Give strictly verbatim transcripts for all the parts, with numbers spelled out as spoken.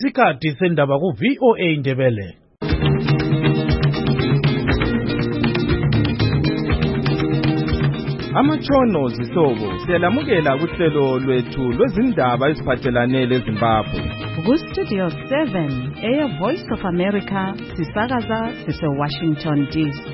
Sikhathi sendaba ku V O A Ndebele. Amatshono zihlobo siyalamukela kuhlelo lwethu lwezindaba eziphathelane leZimbabwe. Ku Studio seven, Air Voice of America, sisakaza sise Washington D C.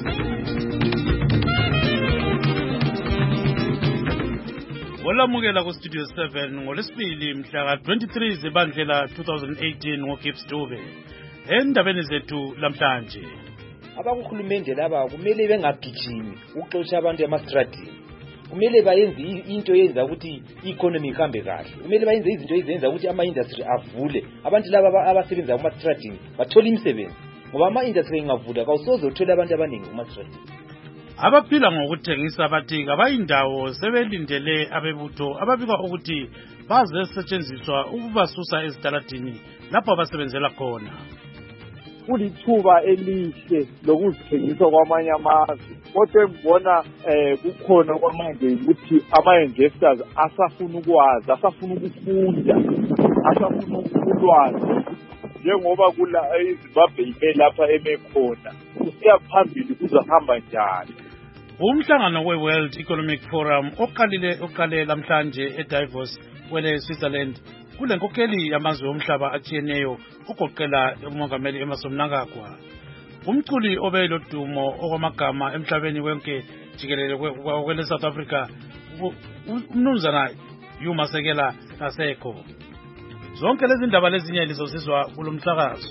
Olamukela ku Studio seven ngolesibili mhla twenty-three Zibandlela twenty eighteen ngoGibbs Dube. Endabeni zethu lamhlanje. Abakuhulumende laba kumele bengagijimi ukuxoxa abantu emastradini. Kumele bayenze into yenza ukuthi economy ihambe kahle. Kumele bayenze izinto ezenza ukuthi ama industry avule. Abantu laba abasebenza kuma stradini bathola imisebenzi. Ngoba ama industry engavula kawusoze uthola abantu abaningi kuma stradini. Abaphila ngokuthengisa bathi abayindawo sebelindele abebutho ababikwa ukuthi baze setshenziswa ukubasusa ezitaladini lapho abasebenzela khona. Kulithuba elihle lokuzithengisa kwamanye amazwe kodwa ngibona eh kukhona kwamanje ukuthi ama investors asafuna ukwazi asafuna ukufunda asafuna ukulwazi njengoba kula eZimbabwe ime lapha emekhona kusiya phambili kuzohamba njani. Umhlangano we-World Economic Forum oqalile oqale lamhlanje eDavos kwele Switzerland kule nkokheli yamazwe omhlaba atshiyeneyo ugoqela umongameli Emmerson Mnangagwa. Umculi obelodumo okwamagama emhlabeni wonke jikelele kwele South Africa umnumzana Yuma Sekela nasekho. Zonke lezi ndaba lezinye lizosizwa kulomhlakazo.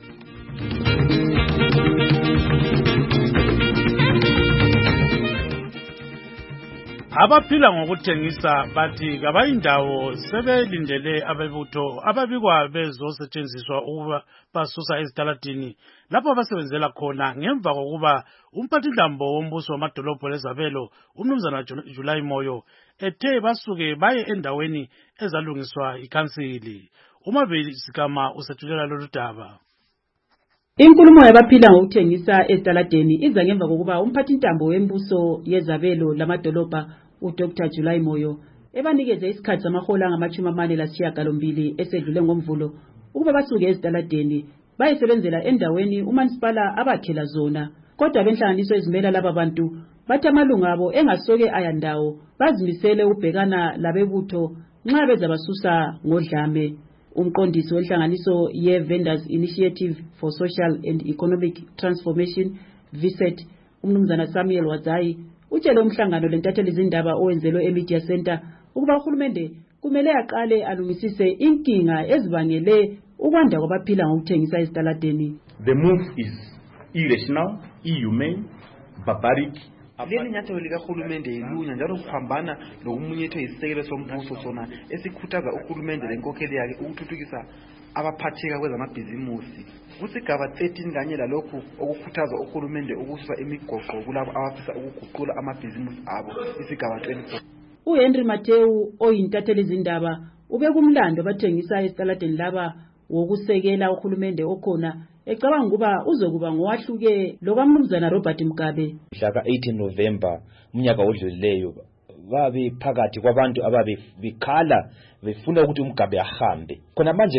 Abaphila ngokuthengisa bathi kabayindawo sebelindele abebutho ababikwa bezosetshenziswa ukuba basusa ezitaladini lapho abasebenzela khona ngemva kokuba umphathidlambo wombuso wamadolobho lezabelo umnumzana July Moyo ethe basuke baye endaweni ezalungiswa ikhansili. Umabili Sikama usethulela lolu daba. Inkulumo yabaphila ngokuthengisa ezitaladeni iza ngemva kokuba umphathintambo wembuso yezabelo lamadolobha uDr July Moyo ebanikeze isikhathi samahola ngamachumi amane lasishiyagalombili esedlule ngomvulo ukuba basuke ezitaladeni bayesebenzela endaweni umanisipala abakhela zona. Kodwa benhlanganiso ezimela laba bantu bathi amalunga abo engasoke ayandawo bazimisele ubhekana labebutho nxa bezabasusa ngodlame. Umqondisi wenhlanganiso ye-Vendors Initiative for Social and Economic Transformation V S E T umnumzana Samuel Wazai utshele umhlangano lentatheli izindaba owenzelwe eMedia Center ukuba uhulumende kumele aqale alungisise inkinga ezibangele ukwanda kwabaphila ngokuthengisa ezitaladeni. The move is irrational, inhumane, barbaric. Leli nyathelo likahulumende ilunya njalo kuphambana lokumunyethwe isisekelo sombuso sona esikhuthaza uhulumende lenkokheli yakhe ukuthuthukisa abaphatheka kwezamabhizimusi. Kusigaba thirteen kanye lalokhu okukhuthaza uhulumende ukususa imigoqo kulabo abafisa ukuguqula amabhizimusi abo isigaba twenty-four. uHenry Mateu oyintatheli izindaba ubekumlando bathengisa ezitaladeni laba wokusekela uhulumende okhona ecabanga ukuba uzokuba ngowahluke lokwamnumzana Robert Mugabe. Mhla eighteen November umnyaka odlulileyo babe phakathi kwabantu ababe bikhala befuna ukuthi uMugabe ahambe. Khona manje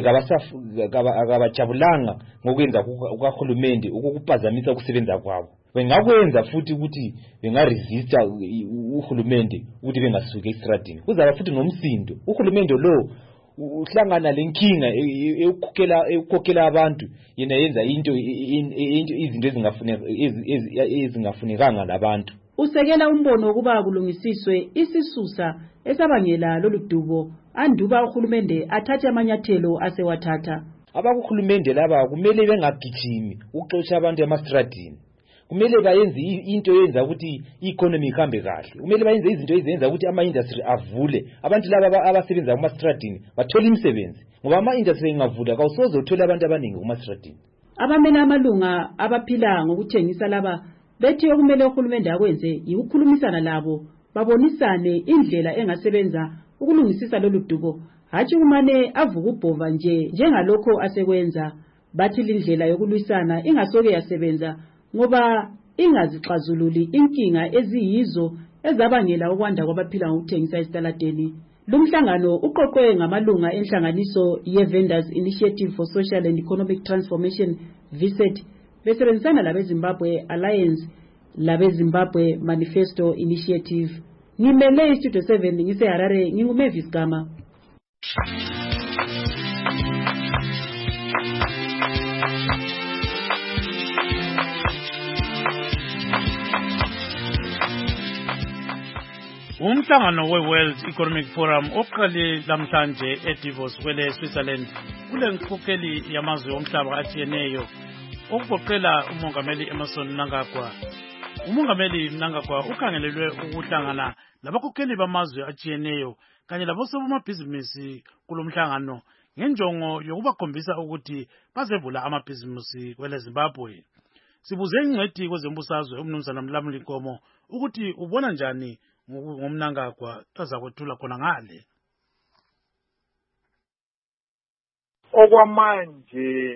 akabajabulanga ngokwenza kuhulumende ukukuphazamisa ukusebenza kwabo. Bengakwenza futhi ukuthi bengaresista uhulumende ukuthi bengasuke estradini. Kuzaba futhi nomsindo. Uhulumende lo uhlangana lenkinga ekukhokhela ekukhokhela abantu yena yenza into izinto ezingafuneka ezingafunekanga labantu. Usekela umbono ukuba kulungisiswe isisusa esabangela loludubo anduba uhulumende athathe amanyathelo asewathatha. Abakuhulumende laba kumele bengagijimi ukuxoxa abantu emastradini. Kumele bayenze into yenza ukuthi economy ihambe kahle. Kumele bayenze izinto ezenza ukuthi ama industry avule. Abantu laba abasebenza kuma stradini bathola imisebenzi. Ngoba ama industry engavula kawusoze uthola abantu abaningi kuma stradini. Abamena amalunga abaphila ngokuthengisa laba bethi okumele uhulumende akwenze ukukhulumisana labo babonisane indlela engasebenza ukulungisisa lolu dubo. Hathi kumane avuka ubhova nje njengalokho asekwenza. Bathi indlela yokulwisana ingasoke yasebenza ngoba ingazixazululi inkinga eziyizo ezabangela ukwanda kwabaphila ngokuthengisa ezitaladeni. Lumhlangano uqoqwe ngamalunga enhlanganiso ye-Vendors Initiative for Social and Economic Transformation V S E T besebenzisana labe-Zimbabwe Alliance labe-Zimbabwe Manifesto Initiative. Ngimele iStudio seven ngise Harare nginguMavis Gama. Umhlangano we-World Economic Forum oqale lamhlanje eDavos kwele Switzerland kule nkokeli yamazwe omhlaba atshiyeneyo okugoqela umongameli Emmerson Mnangagwa. Umongameli Mnangagwa ukhangelelwe ukuhlangana labakhokheli bamazwe atshiyeneyo kanye labosomabhizinisi kulomhlangano ngenjongo yokubakhombisa ukuthi bazevula amabhizinisi kwele Zimbabwe. Sibuze ingcwethi kwezembusazwe uMnumzana Mlamuli Nkomo ukuthi ubona njani ngomnangagwa azakwethula khona ngale. Okwamanje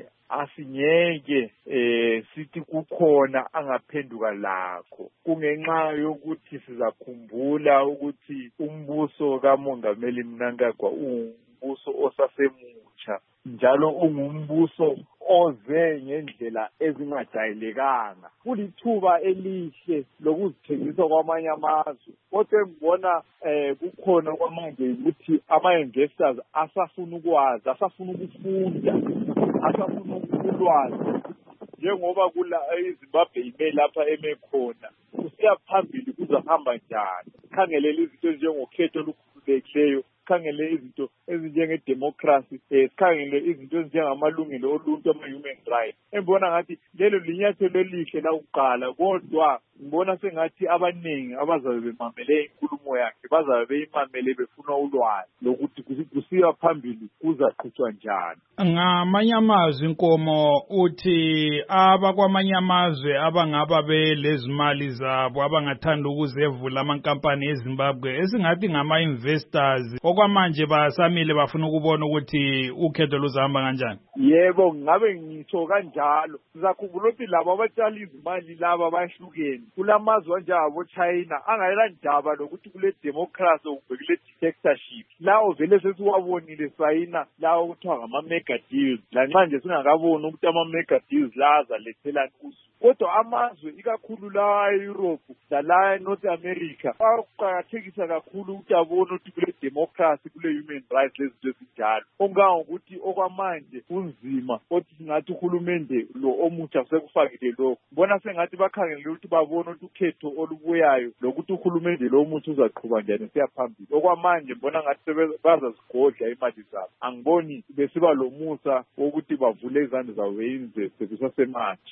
asingeke eh sithi kukhona angaphenduka lakho kungenxa yokuthi sizakhumbula ukuthi umbuso kaMongameli Mnangagwa umbuso osasemutsha njalo ungumbuso oze ngendlela ezingajayelekanga. Kulithuba elihle lokuzithengisa kwamanye amazwe. Kodwa ngibona eh kukhona kwamanje ukuthi ama-investors asafuna ukwazi, asafuna ukufunda, asafuna ukulwazi. Njengoba kula eZimbabwe ime lapha emekhona, kusiya phambili kuzahamba njani. Khangelela izinto njengokhetho olukhululekileyo, khangele izinto ezinjenge democracy, eh khangele izinto ezinjengamalungelo oluntu ama-human rights. Engibona ngathi lelo linyathelo elihle la uqala, kodwa ngibona sengathi abaningi abazabe bemamele inkulumo yakhe bazabe beyimamele befuna ulwazi lokuthi kusiya phambili kuzaqhutshwa njani. Ngamanye amazwi Nkomo uthi abakwamanye amazwe abangaba belezimali zabo abangathanda ukuzevula amankampani eZimbabwe esingathi ngama-investors okwamanje basamile bafuna ukubona ukuthi ukhetho luzahamba kanjani. Yebo, ngabe ngitho kanjalo. Sizakhumbula ukuthi labo abatshali izimali laba bahlukene. Kulamazwe njabo China angayela ndaba lokuthi kule democracy ukubekile dictatorship. Lawo vele sesiwabonile sayina lawo kuthiwa ngama mega deals. La manje singakaboni ukuthi ama mega deals laza lethelani usu. Kodwa amazwe ikakhulu la eEurope la eNorth America aqhakathekisa kakhulu ukuthi abone ukuthi kule democracy kule human rights lezinto ezinjalo. Ongangokuthi okwamanje kunzima kodwa singathi uhulumende lo omutsha sekufakile lokho. Bona sengathi bakhangele ukuthi babone ukuthi ukhetho olubuyayo lokuthi uhulumende lo omutsha uzaqhubeka njani siyaphambili. Okwamanje mbona ngathi bazazigodla imali zabo. Angiboni besiba lo musa wokuthi bavule izandla zabo benze sekusasemanje.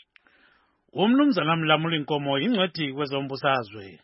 Umnumzana Mlamuli Nkomo ingcwethi kwezombusazwe.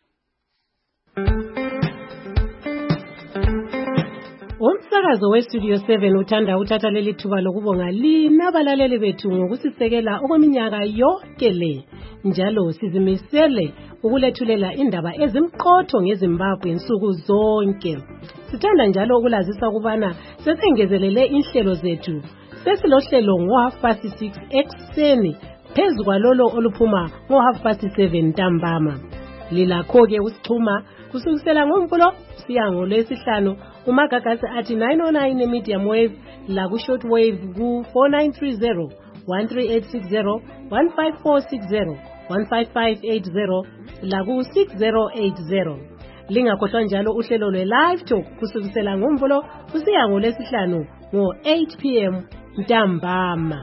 Umsakazo weStudio seven uthanda uthatha leli thuba lokubonga lina abalaleli bethu ngokusisekela okweminyaka yonke le. Njalo sizimisele ukulethulela indaba ezimqotho ngeZimbabwe nsuku zonke. Sithanda njalo ukulazisa ukubana sesengezelele inhlelo zethu. Sesilohlelo ngo half past six ekseni phezu kwalolo oluphuma ngo half past seven ntambama. Lilakho ke usixhuma kusukisela ngoMvulo siya ngolwesihlanu umagagasi athi nine oh nine medium wave la ku short wave ku four nine three zero one three eight six zero one five four six zero one five five eight zero la ku six zero eight zero. Lingakhohlwa njalo uhlelo lwe live talk kusukisela ngoMvulo kusiya ngolwesihlanu ngo eight p m ntambama.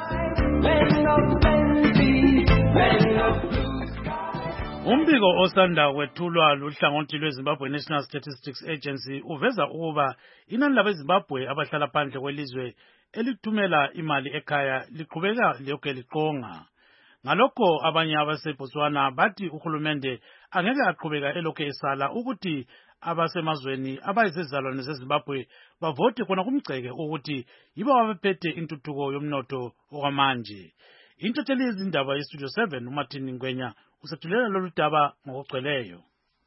Umbiko osanda kwethulwa luhlangothi lweZimbabwe National Statistics Agency uveza ukuba inani labeZimbabwe abahlala phandle kwelizwe elithumela imali ekhaya liqhubeka lokho liqonga. Ngalokho abanye abaseBotswana bathi uhulumende angeke aqhubeka elokho esala ukuthi abasemazweni abayizizalwane zeZimbabwe bavote khona kumgceke ukuthi yibo abaphethe intuthuko yomnotho okwamanje. Intatheli izindaba yeStudio seven uMartin Ngwenya usethulela lolu daba ngokugcweleyo.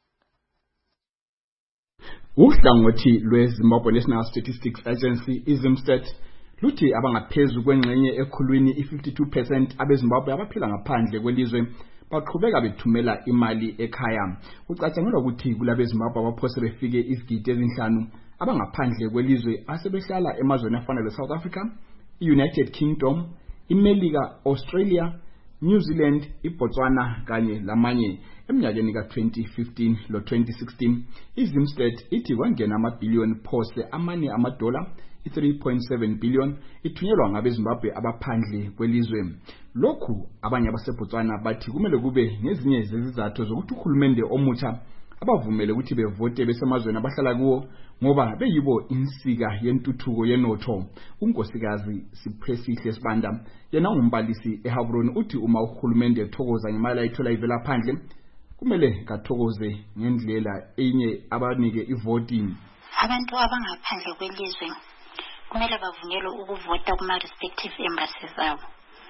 Uhlangothi lweZimbabwe National Statistics Agency iZimStat luthi abangaphezulu kwengxenye ekhulwini i-fifty-two percent abeZimbabwe abaphila ngaphandle kwelizwe baqhubeka bethumela imali ekhaya. Ucatshangelwa ukuthi kulabeZimbabwe abaphose befike izigidi ezinhlanu abangaphandle kwelizwe asebehlala emazweni afana le-South Africa, i-United Kingdom, iMelika, Australia, New Zealand, iBotswana kanye lamanye. Eminyakeni ka twenty fifteen lo twenty sixteen iZimsted ithi kwangena amabhiliyoni phose amane amadola i three point seven billion ithunyelwa ngabeZimbabwe abaphandle kwelizwe. Lokhu abanye abaseBotswana bathi kumele kube ngezinye zezizathu zokuthi uhulumende omutsha abavumele ukuthi bevote besemazweni abahlala kuwo ngoba beyibo insika yentuthuko yenotho. Unkosikazi Siphesihle Sibanda yena ungumbalisi eHabroni uthi uma uhulumende ethokoza ngemali ayithola ivela phandle kumele kathokoze ngendlela enye abanike ivoti. Abantu abangaphandle kwelizwe kumele bavunyelwe ukuvota kuma respective embassies zabo.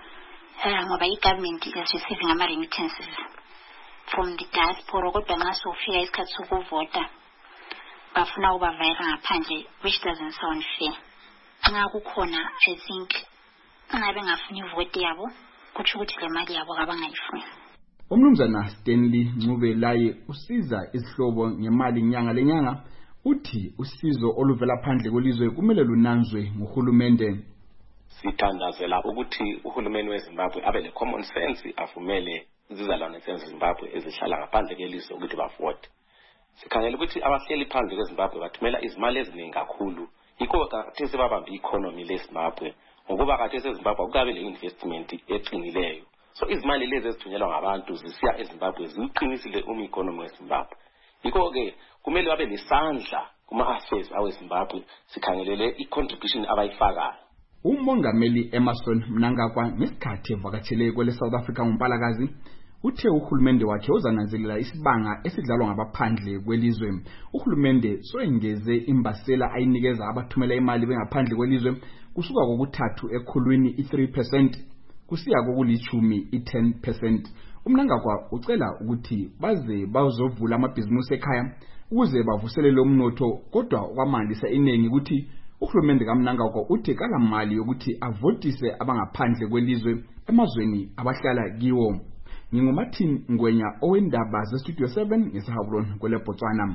Eh ngoba igovernment is receiving ama remittances from the diaspora, kodwa nxa sofika isikhathi sokuvota bafuna ukubavayela ngaphandle, which doesn't sound fair. Nxa kukhona I think nxa bengafuni ivoti yabo kutsho ukuthi le mali yabo abangayifuni. Umnumzana Stanley Ncube laye usiza isihlobo ngemali nyanga lenyanga uthi usizo oluvela phandle kwelizwe kumele lunanzwe nguhulumende. Sithandazela ukuthi uhulumeni weZimbabwe abe le common sense avumele izizalwane zeZimbabwe ezihlala ngaphandle kwelizwe ukuthi bavote. Sikhangela ukuthi abahleli phandle kweZimbabwe bathumela izimali eziningi kakhulu. Yikho kade sebabamba i-economy leZimbabwe ngokuba kade seZimbabwe kukabe le investment eqinileyo. So izimali lezi ezithunyelwa ngabantu zisiya eZimbabwe ziqinisile uma i-economy yeZimbabwe. Yikho ke kumele babe nesandla kuma affairs aweZimbabwe sikhangelele i-contribution abayifakayo. Umongameli Emmerson Mnangagwa ngesikhathi evakatshele kwele South Africa ngoMpalakazi uthe uhulumende wakhe uzananzelela isibanga esidlalwa ngabaphandle kwelizwe. Uhulumende soengeze imbasela ayinikeza abathumela imali bengaphandle kwelizwe kusuka kokuthathu ekhulwini i three percent kusiya kokulithumi i ten percent. Umnangagwa ucela ukuthi baze bazovula amabhizimusi ekhaya ukuze bavuselele umnotho, kodwa kwamandisa iningi ukuthi uhulumende kaMnangagwa uthi kala mali yokuthi avotise abangaphandle kwelizwe emazweni abahlala kiwo. NginguMartin Ngwenya owendaba ze Studio seven ngeShabroni kwele Botswana.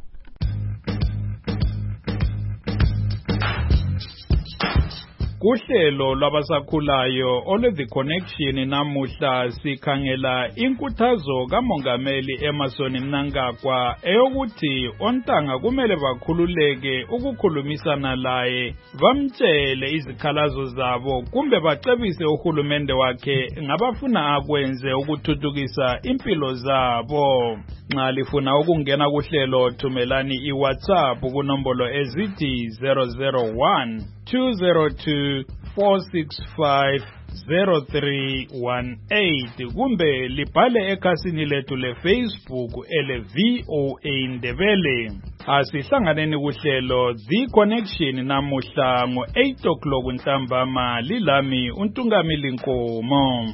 Kuhlelo lwabasakhulayo ole The Connection namuhla sikhangela inkuthazo kaMongameli Emmerson Mnangagwa eyokuthi ontanga kumele bakhululeke ukukhulumisana laye, bamtshele izikhalazo zabo kumbe bacebise uhulumende wakhe ngabafuna akwenze ukuthuthukisa impilo zabo. Nxa lifuna ukungena kuhlelo thumelani iWhatsApp kunombolo ezithi zero zero one two zero two four six five zero three one eight kumbe libhale ekhasini lethu leFacebook ele V O A Ndebele. Asihlanganeni kuhlelo The Connection namuhla ngo eight o'clock ntambama. Lilami uNtungamili Nkomo.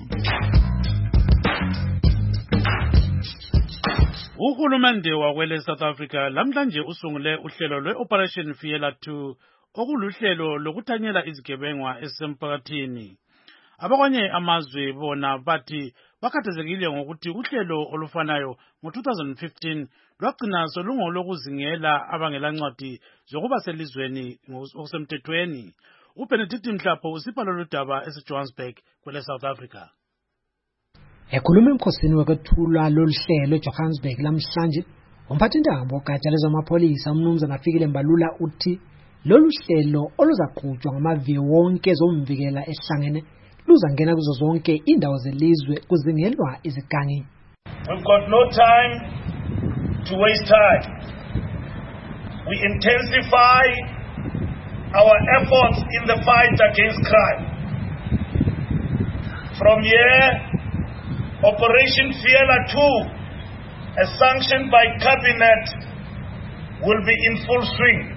Uhulumende wakwele South Africa lamhlanje usungule uhlelo lwe-Operation Fiela two okuluhlelo lokuthanyela izigebengwa ezisemphakathini. Abakwanye amazwe bona bathi bakhathazekile ngokuthi uhlelo olufanayo ngo two thousand fifteen lwagcina solungolokuzingela abangelancwadi zokuba selizweni ngokusemthethweni. uBenedict Mhlapho usipha lolu daba eseJohannesburg kwele South Africa. Ekhuluma emkhosini wokwethulwa loluhlelo eJohannesburg lamhlanje, umphathintambo ogatsha lezamapholisa umnumzana Fikile Mbalula uthi lolu hlelo oluzaqhutshwa ngamaviki wonke zomvikela ehlangene luzangena kuzo zonke indawo zelizwe kuzingelwa izigangi. We've got no time to waste time. We intensify our efforts in the fight against crime. From here, Operation Fiela two, as sanctioned by Cabinet, will be in full swing.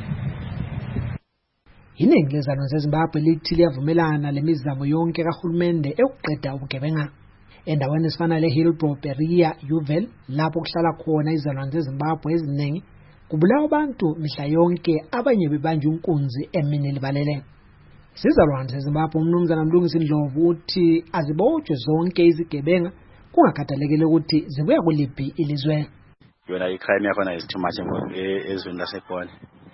Iningi lezizalwane zeZimbabwe lithi liyavumelana lemizamo yonke kahulumende ekuqeda ubugebenga. Endaweni ezifana leHillbrow, Berea, Yuvel, lapho kuhlala khona izizalwane zeZimbabwe eziningi, kubulawa abantu mihla yonke, abanye bebanje unkunzi emini libalele. Izizalwane zeZimbabwe umnumzana Mlungisi Ndlovu uthi azibotshwe zonke izigebenga kungakhathalekile ukuthi zibuya kuliphi ilizwe. Yona icrime yakhona is too much ezweni laseGoli.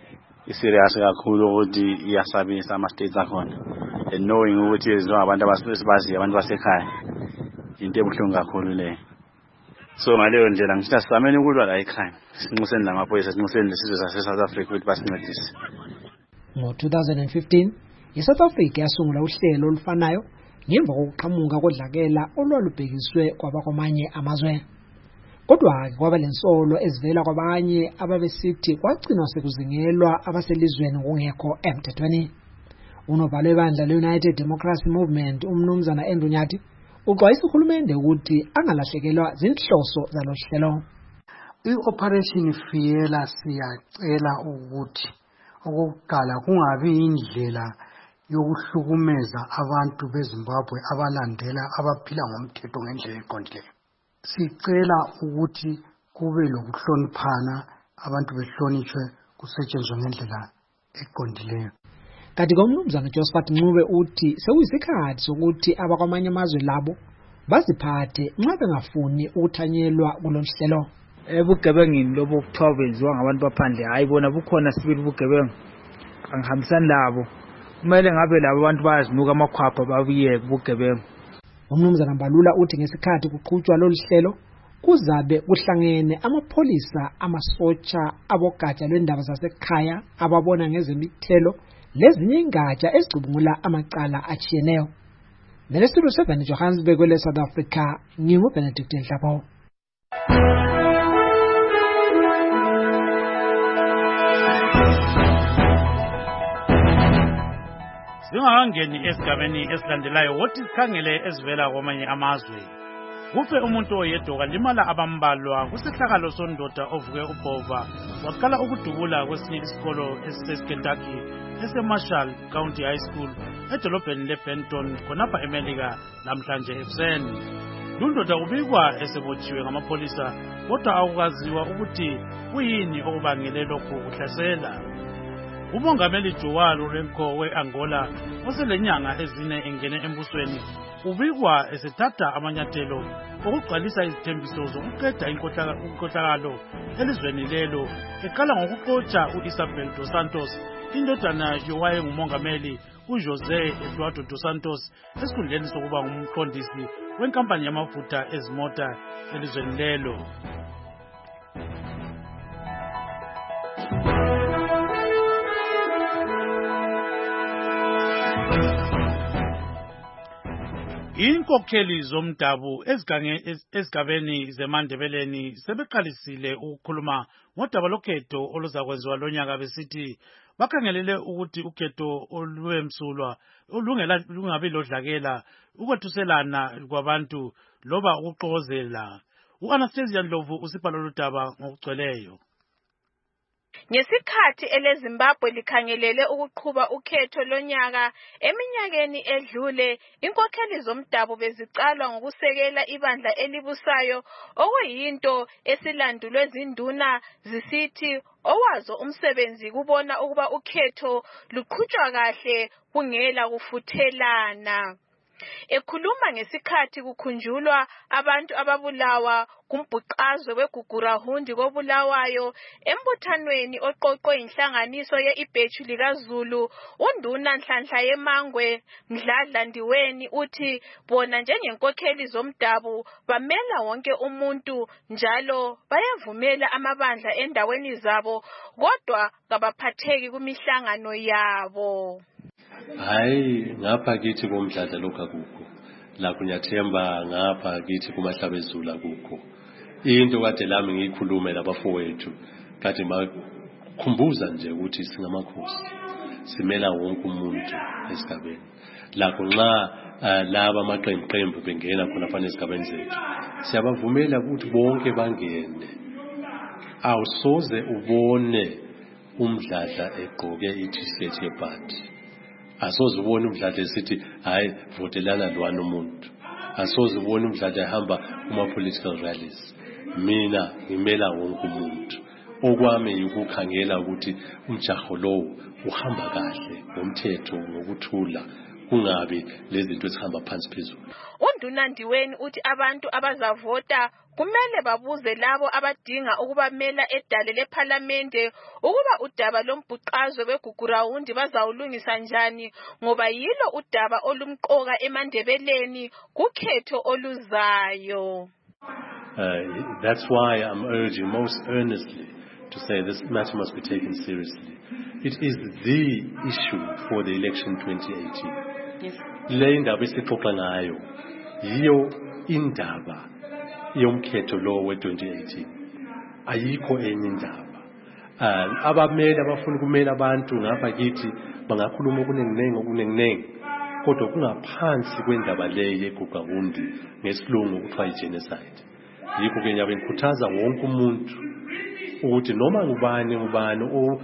iserious kakhulu ukuthi iyasabisa ama states akhona, and knowing ukuthi izinto abantu abasibazi abantu basekhaya into ebuhlungu kakhulu le. So ngaleyo ndlela ngithi sisamene ukulwa la ekhaya, sinxuseni lamaphoyisa, sinxuseni lesizwe sase South Africa ukuthi basincedise. Ngo two thousand fifteen iSouth Africa yasungula uhlelo olufanayo ngemva kokuqhamuka kodlakela olwalubhekiswe kwabakwamanye amazwe. Kodwa kwaba lensolo ezivela kwabanye ababesithi kwagcinwa sekuzingelwa abaselizweni ngokungekho emthethweni. Unobhala webandla le-United Democracy Movement umnumzana Andrew Nyathi uxwayisa uhulumende ukuthi angalahlekelwa zinhloso zalohlelo. I-Operation Fiela siyacela ukuthi okokuqala kungabi indlela yokuhlukumeza abantu beZimbabwe abalandela abaphila ngomthetho ngendlela eqondileyo. Sicela ukuthi kube lokuhloniphana, abantu behlonishwe, kusetshenzwe ngendlela eqondileyo. Kanti ngomnumzana Josephat Ncube uthi sekuyisikhathi sokuthi abakwamanye amazwe labo baziphathe nxa bengafuni ukuthanyelwa kulolu. Ebugebengini lobo kuthiwa benziwa ngabantu baphandle, hayi bona bukhona sibili ubugebengu angihambisani labo. Kumele ngabe labo abantu bayazinuka amakhwapha babuye kubugebengu. Umnumzana Mbalula uthi ngesikhathi kuqhutshwa lolu hlelo kuzabe kuhlangene amapholisa, amasotsha, abogatsha lwendaba zasekhaya ababona ngezemithelo lezinye ingatsha ezicubungula amacala achiyeneyo. Nelesiru seven Johannesburg kwele South Africa, ngingu Benedict Nhlapho. Singakangeni esigabeni esilandelayo wothi sikhangele ezivela kwamanye amazwe. Kufe umuntu oyedwa kalimala abambalwa kusehlakalo sondoda ovuke ubhova waqala ukudubula kwesinye isikolo esiseKentucky eseMarshall County High School edolobheni leBenton khonapha eMelika namhlanje ekuseni. Lundoda ubikwa esebotshiwe ngamapolisa kodwa akukaziwa ukuthi kuyini okubangele lokhu kuhlasela. Umongameli Joao Lourenço we-Angola oselenyanga ezine engene embusweni ubikwa esethatha amanyathelo okugcwalisa izithembiso zokuqeda inkohlakalo elizweni lelo, eqala ngokuxotsha u-Isabel dos Santos, indodana yowayengumongameli uJosé Eduardo dos Santos, esikhundleni sokuba ngumqondisi wenkampani yamafutha ezimota elizweni lelo. Inkokheli zomdabu ezigabeni zeMandebeleni sebeqalisile ukukhuluma ngodaba lokhetho oluzakwenziwa lonyaka besithi bakhangelele ukuthi ukhetho olwemsulwa lungabi lodlakela, ukwethuselana kwabantu loba ukuxokozela. U-Anastasia Ndlovu usipha lolu daba ngokugcweleyo. Ngesikhathi eleZimbabwe likhangelele ukuqhuba ukhetho lonyaka eminyakeni edlule, inkokheli zomdabu bezicalwa ngokusekela ibandla elibusayo okuyinto esilandulwe zinduna zisithi owazo umsebenzi kubona ukuba ukhetho luqhutshwa kahle kungela kufuthelana. Ekhuluma ngesikhathi kukhunjulwa abantu ababulawa kumbhuqazwe weGugurahundi kobulawayo embuthanweni oqoqwe inhlanganiso ye-Ibhechu likaZulu, unduna Nhlanhla Yemangwe Mdladla Ndiweni uthi bona njengenkokheli zomdabu bamela wonke umuntu njalo bayavumela amabandla endaweni zabo kodwa kabaphatheki kumihlangano yabo. Hayi ngapha kithi komdladla lokho akukho, la kunyathemba ngapha kithi kumahlabezulu akukho. Into kade lami ngiyikhulume labafowethu kade bakhumbuza nje ukuthi singamakhosi simela wonke umuntu esigabeni. Lakho nxa laba amaqembu bengena khona phana esigabeni zethu siyabavumela ukuthi bonke bangene. Awusoze ubone umdladla egqoke i-t-shirt yebhathi. Asoze ubone umdladla esithi hayi votelana lwana umuntu. Asoze ubone umdladla ehamba kuma-political rallies. Mina ngimela wonke umuntu. Okwami ukukhangela ukuthi umjaho lowo uhamba kahle ngomthetho ngokuthula, kungabi lezi zinto ezihamba phansi phezulu. Unduna Ndiweni uthi abantu abazavota kumele babuze labo abadinga ukubamela edale lephalamende ukuba udaba lombhuqazwe wegugurawundi bazawulungisa njani ngoba yilo udaba olumqoka emandebeleni kukhetho oluzayo. Uh, that's why I'm urging most earnestly to say this matter must be taken seriously. It is the issue for the election twenty eighteen. Yes. Le ndaba esixoxa ngayo yiyo indaba yomkhetho lo we twenty eighteen. Ayikho enye indaba. Uh, abameli abafuna ukumela abantu ngapha kithi bangakhuluma okunenginengi okunenginengi kodwa kungaphansi kwendaba le yegugurawundi ngesilungu kuthiwa yi-genocide. Yikho ke ngiyabe ngikhuthaza wonke umuntu ukuthi noma ngubani ngubani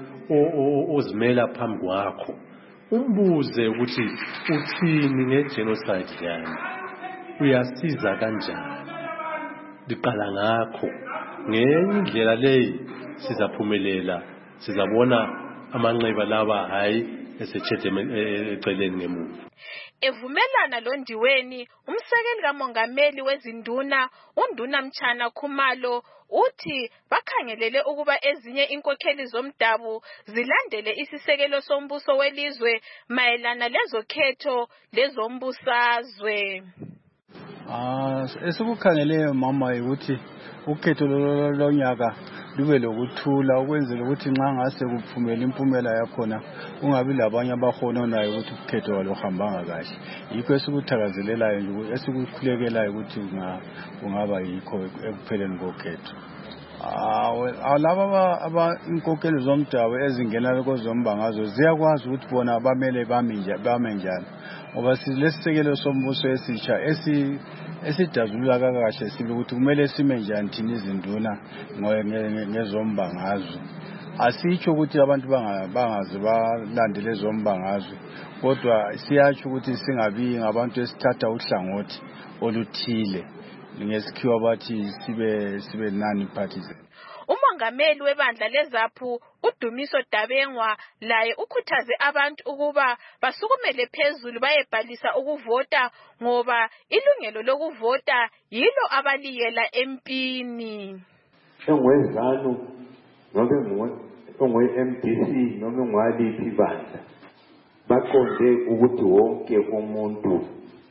ozimela phambi kwakho umbuze ukuthi uthini nge-genocide yani, uyasiza kanjani, liqala ngakho. Ngenye indlela leyi sizaphumelela, sizabona amanxeba laba hayi esechethe eceleni ngemuva. Evumelana londiweni umsekeli kamongameli wezinduna unduna Mchana Khumalo uthi bakhangelele ukuba ezinye inkokheli zomdabu zilandele isisekelo sombuso welizwe mayelana lezokhetho lezombusazwe. Ah, esikukhangeleyo mama ukuthi ukhetho lonyaka lube lokuthula ukwenzela ukuthi nxa ngase kuphumela impumela yakhona ungabi labanye abahononayo ukuthi ukhetho waluhambanga kahle. Yikho esikuthakazelelayo nje esikukhulekelayo ukuthi kungaba yikho ekupheleni kokhetho. Ah, laba aba inkokheli zomdabu ezingena kozombangazo ziyakwazi ukuthi bona bamele bame njani ngoba silesisekelo sombuso esitsha esi esidazulula kahle sibe ukuthi kumele sime njani thina izinduna ngezombangazwe. Asitsho ukuthi abantu bangaze balandele ezombangazwe kodwa siyatsho ukuthi singabi ngabantu esithatha uhlangothi oluthile ngesikhiwa bathi sibe sibe nani partisan. Umongameli webandla leZAPHU uDumiso Dabengwa laye ukhuthaze abantu ukuba basukumele phezulu bayebhalisa ukuvota ngoba ilungelo lokuvota yilo abaliyela empini. Engwezanu noma engwe-M D C noma engwaliphi ibandla baqonde ukuthi wonke umuntu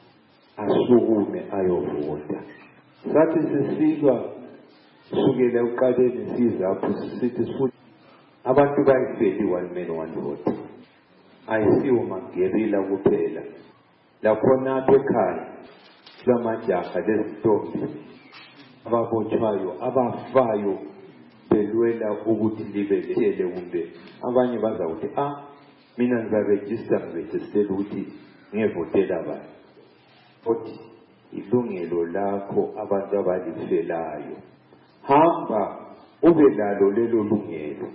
asukume ayovota. Sathi sisilwa sukela ekuqaleni siZAPHU sithi futhi abantu bayifeli one man one vote. Ayisiwo magerila kuphela. Lakhona apha ekhaya lamajaha lezintombi ababotshwayo abafayo belwela ukuthi libe lele kumbe abanye bazawuthi ah mina ngizarejista ngirejistela ukuthi ngevotela abantu. Futhi ilungelo lakho abantu abalifelayo. Hamba ube lalo lelo lungelo.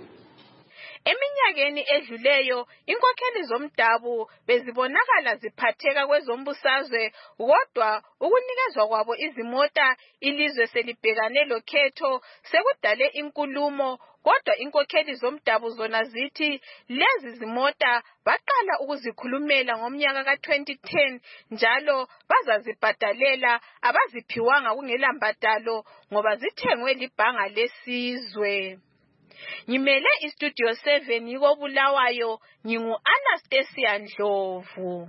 Eminyakeni edluleyo inkokheli zomdabu bezibonakala ziphatheka kwezombusazwe kodwa ukunikezwa kwabo izimota ilizwe selibhekane lokhetho sekudale inkulumo kodwa inkokheli zomdabu zona zithi lezi zimota baqala ukuzikhulumela ngomnyaka ka twenty ten njalo bazazibhadalela abaziphiwanga kungela mbadalo ngoba zithengwe libhanga lesizwe. Ngimele istudio seven yiko Bulawayo ngingu Anastasia Ndlovu.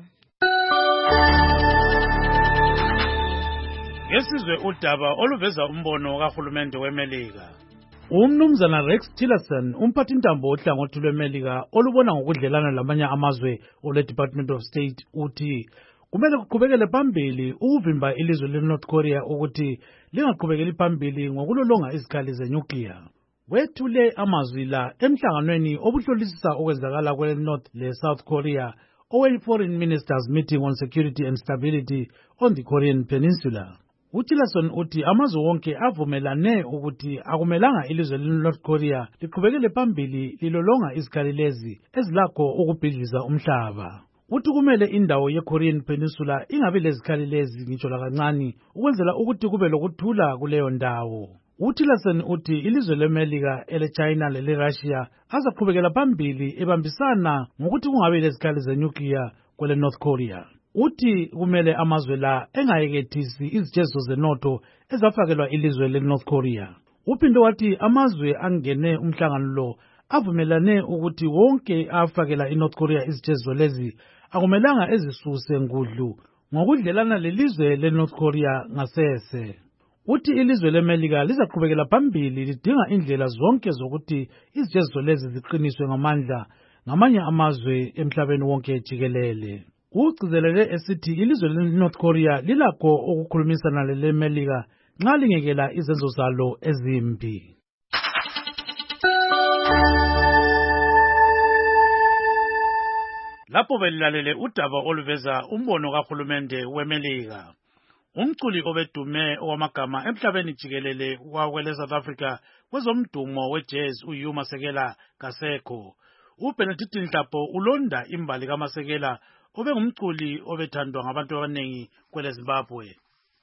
Ngesizwe udaba oluveza umbono kahulumende weMelika. Umnumzana Rex Tillerson umphathintambo ohlangothi lweMelika olubona ngokudlelana lamanye amazwe ole Department of State uthi kumele kuqhubekele phambili ukuvimba ilizwe leNorth Korea ukuthi lingaqhubekeli phambili ngokulolonga izikhali zenuclear. Wethule amazwi la emhlanganweni obuhlolisisa okwenzakala kweNorth leSouth Korea owe-Foreign Ministers Meeting on Security and Stability on the Korean Peninsula. UTillerson uthi amazwe wonke avumelane ukuthi akumelanga ilizwe leNorth Korea liqhubekele phambili lilolonga izikhali lezi ezilakho ukubhidliza umhlaba. Uthi kumele indawo ye-Korean Peninsula ingabi lezikhali lezi ngitsho lakancane ukwenzela ukuthi kube lokuthula kuleyo ndawo. UTillerson uthi ilizwe leMelika, eleChina leleRussia azaqhubekela phambili ebambisana ngokuthi kungabe lezikhali zenuclear kwele North Korea. uthi kumele amazwe la engayekethisi izjezo zenotho ezafakelwa ilizwe le-North Korea. Uphinde wathi amazwe angene umhlangano lo avumelane ukuthi wonke afakela iNorth Korea izjezo lezi akumelanga ezisuse ngudlu ngokudlelana lelizwe le-North Korea ngasese. Uthi ilizwe leMelika lizaqhubekela phambili lidinga indlela zonke zokuthi izjezo lezi ziqiniswe ngamandla ngamanye amazwe emhlabeni wonke jikelele. Ugcizelele esithi ilizwe le-North Korea lilakho ukukhulumisana leleMelika nxa lingekela izenzo zalo ezimbi. Lapho belilalele udaba oluveza umbono kahulumende weMelika. Umculi obedume owamagama emhlabeni jikelele wakwele South Africa kwezomdumo wejazz uHugh Masekela Kaseko. uBenedict Nhlapo ulonda imbali kaMasekela obengumculi obethandwa ngabantu abanengi kwele Zimbabwe.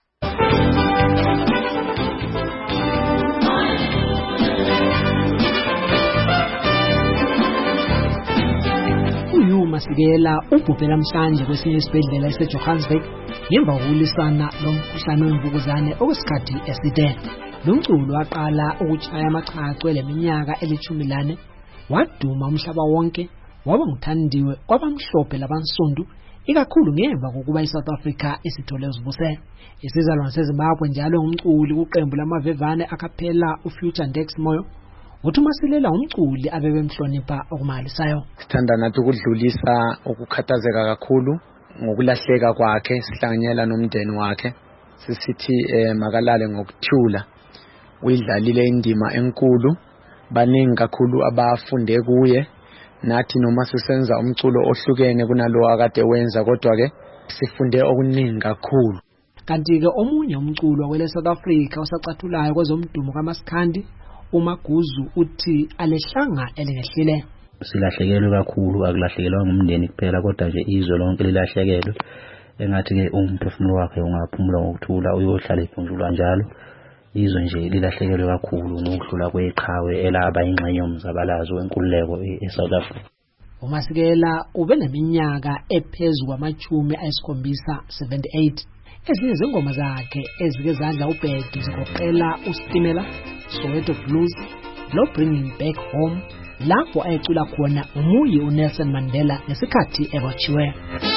uHugh Masekela ubhubhela namhlanje kwesinye isibhedlela eseJohannesburg ngemva kokulisana lomkhuhlane wemvukuzane okwesikhathi eside. Lo mculi waqala ukutshaya amachacho leminyaka elithumi lane, waduma umhlaba wonke, waba nguthandiwe kwabamhlophe labansundu, ikakhulu ngemva kokuba iSouth Africa isithole uzibuse. Isizalwane seZimbabwe njalo ngumculi kuqembu lamavevane akaphela uFuture Ndex Moyo. Uthi uMasilela umculi abebemhlonipha okumalisayo. Sithanda nathi ukudlulisa ukukhathazeka kakhulu ngokulahleka kwakhe, sihlanganyela nomndeni wakhe. Sisithi eh, makalale ngokuthula. Uyidlalile indima enkulu, baningi kakhulu abafunde kuye. Nathi noma sisenza umculo ohlukene kunalo akade wenza, kodwa ke sifunde okuningi kakhulu. Kanti ke omunye umculo wakwele South Africa osacathulayo kwezomdumo kaMaskandi uMaguzu uthi alehlanga elingehlile. Silahlekelwe kakhulu, akulahlekelwa ngumndeni kuphela kodwa nje izwe lonke lilahlekelwe. Engathi ke umphefumulo wakhe ungaphumula ngokuthula, uyohlala ephunjulwa njalo. Izwe nje lilahlekelwe kakhulu nokuhlula kweqhawe elaba ingxenye yomzabalazo wenkululeko eSouth Africa. uMasekela ube neminyaka ephezulu kwamachumi ayisikhombisa seventy-eight. Ezinye zengoma zakhe ezike zadla ubhedu zigoqela uStimela, Soweto Blues, lo Bringing Back Home, lapho ayecula khona umuyi uNelson Mandela ngesikhathi ebotshiwe.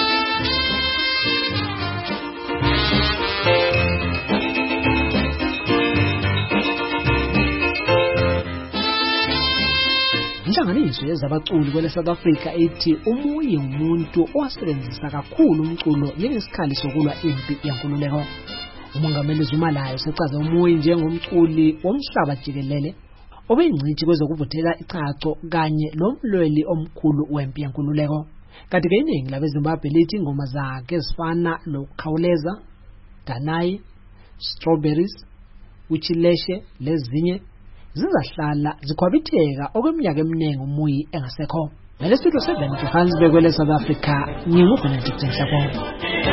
Inhlanganiso yezabaculi kwele South Africa ethi umuyi umuntu owasebenzisa kakhulu umculo njengesikhali sokulwa impi yenkululeko. Umongameli Zuma layo sechaze umuyi njengomculi womhlaba jikelele obeyingcithi kwezokuvuthela ichacho kanye nomlweli omkhulu wempi yenkululeko. Kanti ke iningi labeZimbabwe lithi ingoma zakhe ezifana lokukhawuleza, Danai, Strawberries, Uchileshe lezinye zizahlala zikhwabitheka okweminyaka eminingi umuyi engasekho. Ngalesitulo seven Johannesburg kwele South Africa, nginguBenedict Nhlapo.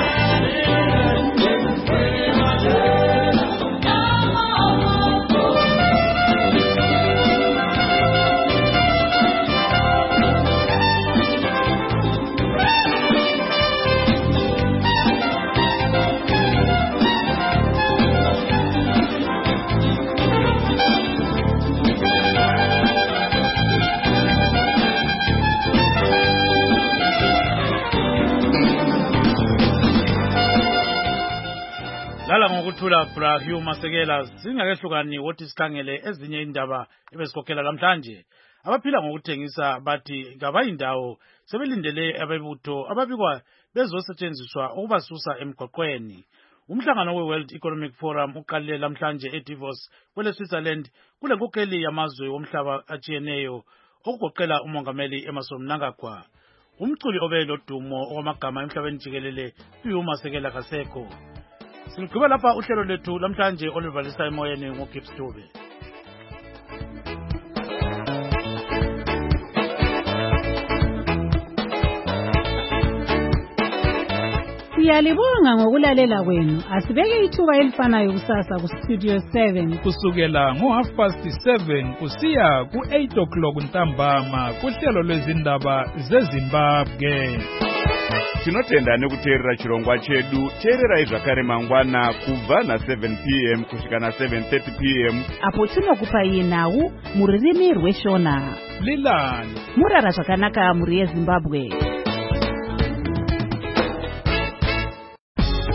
Lala ngokuthula bra Hugh Masekela singakehlukani wothi sikhangele ezinye indaba ebesikhokhela namhlanje. Abaphila ngokuthengisa bathi ngabayindawo sebelindele abebutho ababikwa bezosetshenziswa ukubasusa emgwaqweni. Umhlangano we-World Economic Forum uqalile namhlanje eDavos kwele Switzerland kule nkokheli yamazwe womhlaba atshiyeneyo okugoqela umongameli Emmerson Mnangagwa. Umculi obelo dumo owamagama emhlabeni jikelele uHugh Masekela Kaseko. Siligqiba lapha uhlelo lethu lamhlanje olivalisa emoyeni ngoGibbs Dube. Siyalibonga ngokulalela kwenu. Asibeke ithuba elifanayo kusasa ku Studio seven kusukela ngo half past seven kusiya ku eight o'clock ntambama kuhlelo lwezindaba zeZimbabwe. tinotenda nekuteerera chirongwa chedu. Teererai zvakare mangwana kubva na7 p m kusvika na7 thirty p m apo tinokupai nhau mururimi rweshona. Lilani murara zvakanaka muri yeZimbabwe.